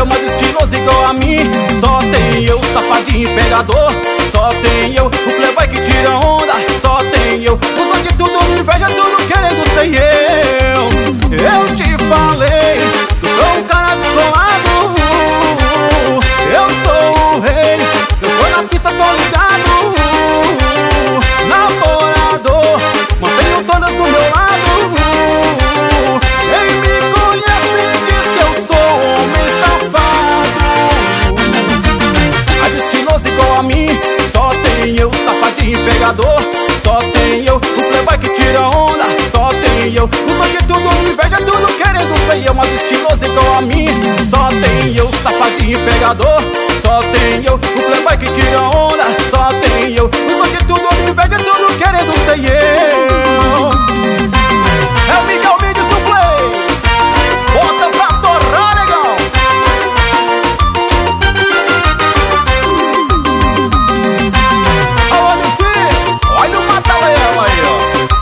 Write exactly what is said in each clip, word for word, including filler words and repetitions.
eu, mais estiloso igual a mim. Só tem eu, safadinho pegador. Só tem eu, o playboy que tira onda. Só tem eu, os bandidos tudo me inveja, tudo querendo ser eu. Eu te falei, eu sou um cara descolado. Eu sou o rei, eu tô na pista, tô ligado. Namorador, mantenho todas do meu lado. Quem me conhece diz que eu sou homem safado. Mais estiloso igual a mim, só tem eu, safadinho pegador. Só tem eu, o playboy que tira onda. Só tem eu, os bandidos tudo me inveja, tudo querendo ser eu. Mais estiloso igual a mim, só tem eu, safadinho pegador. Só tem eu, o playboy que tira onda. Só tem eu, os bandidos tudo me inveja, tudo querendo ser eu. É o Miguel Vídeos do Play, bota pra torrar, negão. Alô, Luci, olha o mata-leão aí, ó.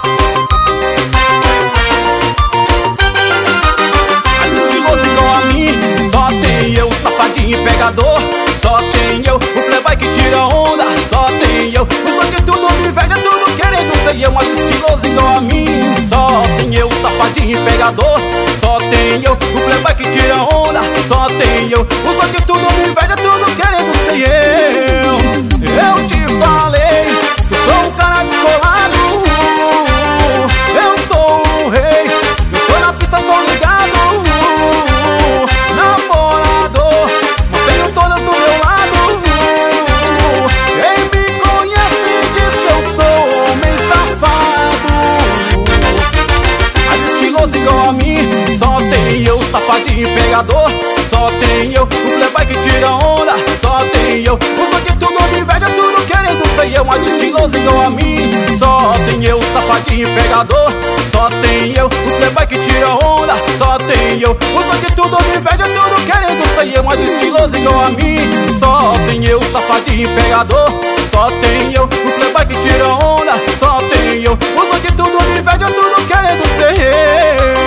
Mais estiloso igual a mim, só tem eu, safadinho pegador. Só tem eu, o playboy que tira onda. Só tem eu, os bandidos tudo me inveja, tudo querendo ser eu. Mais estiloso igual a mim, só tem eu, safadinho pegador. Só tem eu, o playboy que tira onda. Só tem eu, os bandidos tudo me inveja, tudo querendo ser eu. Eu te falei que eu sou um cara descolado. Eu sou o rei, eu tô na pista, tô ligado. Namorador, mantenho todas do meu lado. Quem me conhece diz que eu sou homem safado. Mais estiloso igual a mim, só tem eu, safadinho pegador. Só tem eu, o playboy que tira onda. Só tem eu, os bandidos tudo me inveja, tudo querendo ser eu. Mais estiloso igual a mim, só tem eu, safadinho pegador. Só tem eu, o playboy que tira onda. Só tem eu, os bandidos tudo me inveja, tudo querendo ser eu. Mais estiloso igual a mim, só tem eu, safadinho pegador. Só tem eu, o playboy que tira onda. Só tem eu, os bandidos tudo me inveja, tudo querendo ser eu.